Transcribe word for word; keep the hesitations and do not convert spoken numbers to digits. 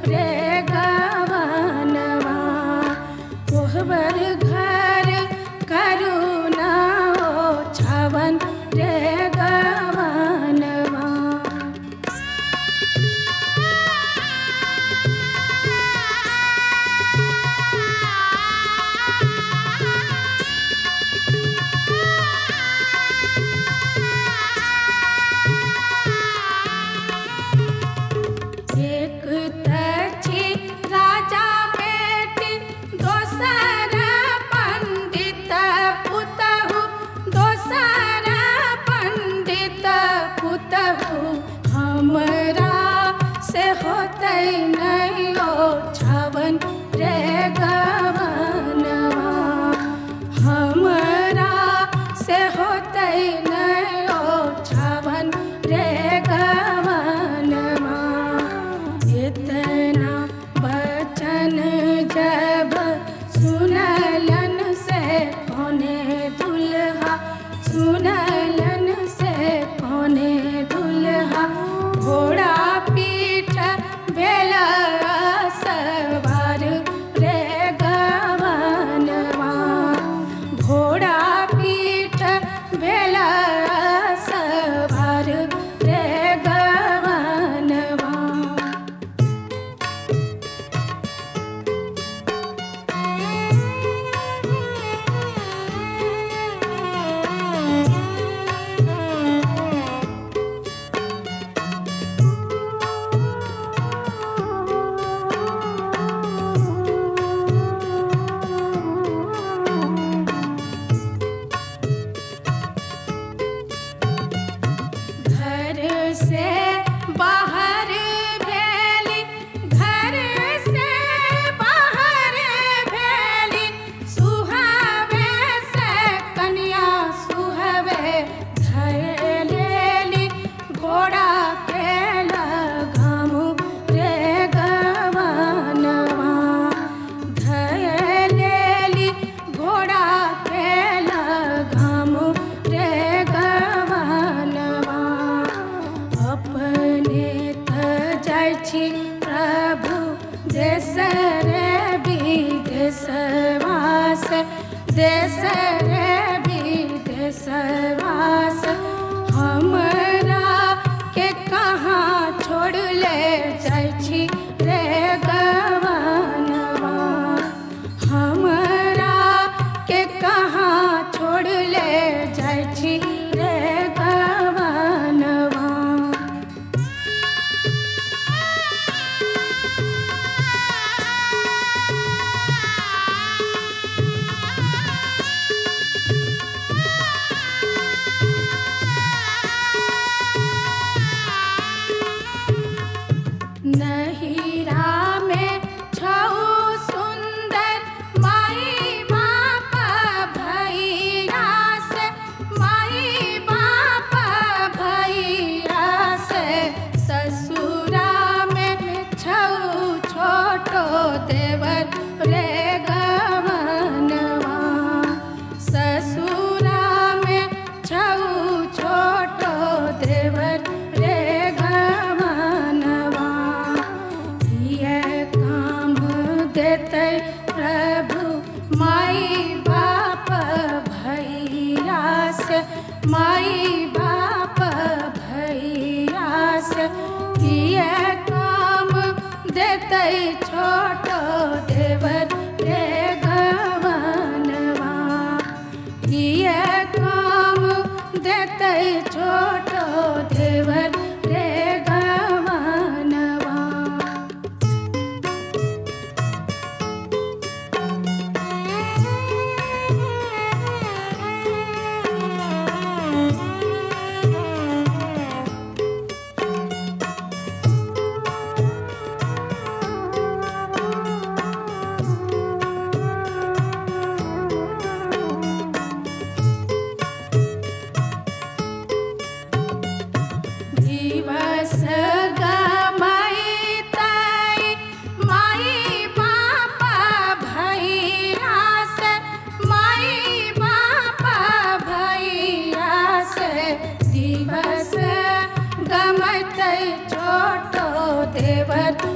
रे गवनवा कोहबर घर करुणा ओ छवन रे गवनवा। एक तछी राजा बेटी दोसर पंडित पुतहु दोसर पंडित पुतहु हमरा से होतै नहीं ओ छवन रे गवनवा हमरा से होतै नहीं ओ छवन रे गवनवा। इतना बचन जब सुनलन से कोने दुल्हा सुनलन से कोने दुल्हा घोड़ा पीठ भेला सवार रे गवनवा घोड़ा पीठ भेला सवार रे गवनवा। घर से बाहर भेली घर से बाहर भेली सुहावे से कन्या सुहावे धय लेली घोड़ा के लगामु रे गवनवा धय लेली घोड़ा के लगामु रे गवनवा। अपने त जाइ छी प्रभु देश रे विदेशवा से देश रे विदेशवा से हमरा के कहाँ छोड़ ले जाइ छी रे गवनवा हमरा के कहाँ छोड़ ले जाइ छी रे गवनवा। नहिरा में छौ सुंदर माई बाप भैया से माई बाप भैया से ससुरा में छौ छोटो देवर रे गवनवा ससुरा में छौ छोटो देवर रे गवनवा। ये काम देतै प्रभु माई बाप भैया से माई बाप भैया से ये काम देतै छोटो देवर रे गवनवा ये काम देतै छोटो देवर रे गवनवा। देवर